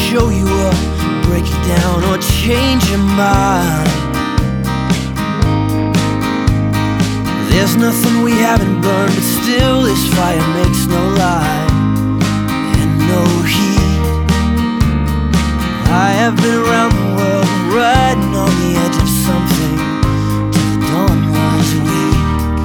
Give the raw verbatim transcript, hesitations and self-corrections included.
show you up, break you down, or change your mind. There's nothing we haven't burned, but still this fire makes no light and no heat. I have been around the world, riding on the edge